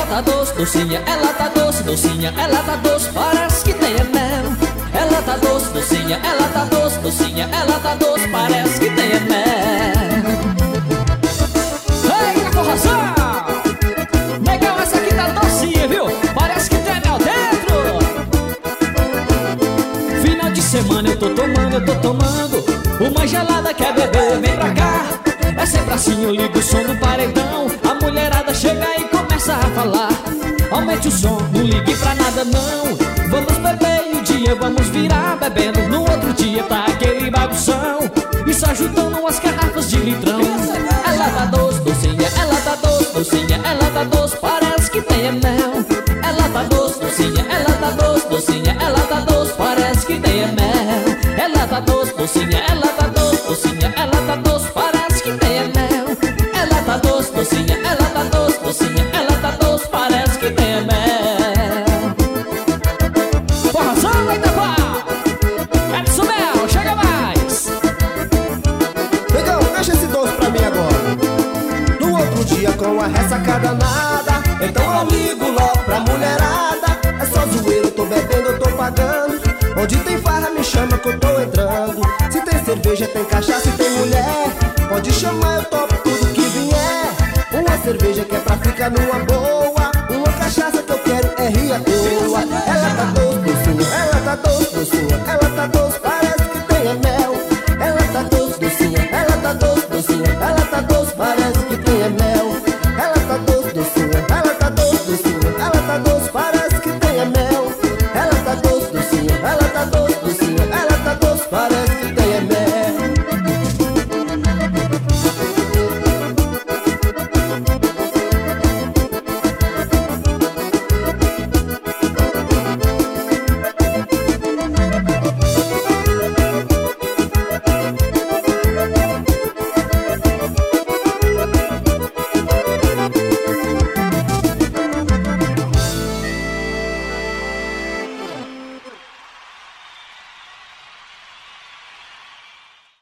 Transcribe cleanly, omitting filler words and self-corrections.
tá doce, docinha, ela tá doce, docinha, ela tá doce, parece que tem mel. Ela tá doce, docinha, ela tá doce, docinha, ela tá doce, parece que tem mel. Eita, forrozão! Legal, essa aqui tá docinha, viu? Parece que tem mel dentro. Final de semana eu tô tomando uma gelada, quer beber, vem pra cá. É sempre assim, eu ligo o som do paredão. A mulherada chega e começa a falar: aumente o som, não ligue pra nada não. Vamos beber e um dia vamos virar bebendo. No outro dia tá aquele bagunção, isso ajudando as garrafas de litrão. Ela tá doce, docinha, ela tá doce, docinha, ela tá doce, parece que tem mel. Ela tá doce, docinha, ela tá doce, docinha, ela tá doce, parece que tem mel. Ela tá doce, docinha, ela tá doce, docinha, ela tá doce, parece que tem mel. Ela tá doce, docinha, ela tá doce, docinha, ela tá doce, parece que tem mel. Forrozão, eita pá! Edson Mel, chega mais! Negão, deixa esse doce pra mim agora. No outro dia com a ressacada nada, então eu ligo logo pra mulherada. É só zoeira, eu tô bebendo, eu tô pagando. Onde tem farra me chama que eu tô entrando. Se tem cerveja, tem cachaça e tem mulher, pode chamar, eu topo tudo que vier. Uma cerveja que é pra ficar numa boa, uma cachaça que eu quero é rir à toa. Ela tá doce, docinha, ela tá doce, docinha, ela tá doce,